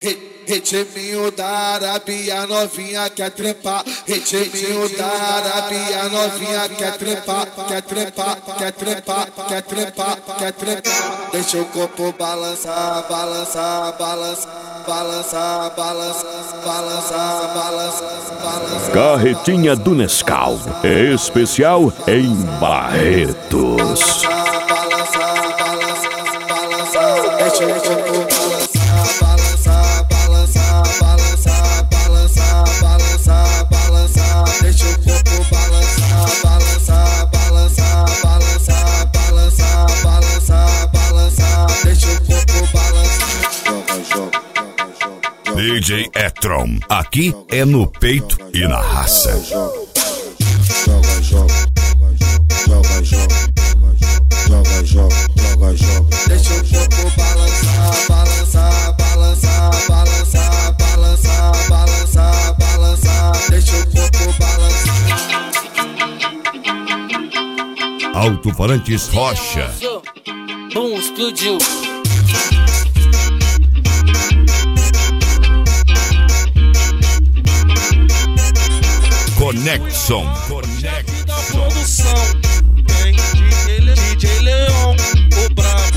Ritminho da Arábia, novinha quer trepar. Ritminho da Arábia, novinha quer trepar, quer trepar, quer trepar, quer trepar, quer trepar. Deixa o corpo balançar, balançar, balançar, balançar, balançar, balançar, balançar, balançar. Carretinha do Nescau, especial em Barretos. Balançar, balançar, balançar. Deixa o corpo balançar, balançar, balançar, balançar, balançar, balançar. Deixa o corpo balançar, balançar, balançar, balançar, balançar, balançar, balançar. Deixa o corpo balançar. Joga. DJ Etron, aqui é no peito e na raça. Deixa o corpo balançar, balançar, balançar, balançar, balançar, balançar, balançar. Deixa o corpo balançar. Alto-falantes Rocha. Bum, explodiu. Conexão. Da produção tem DJ Leão, o brabo.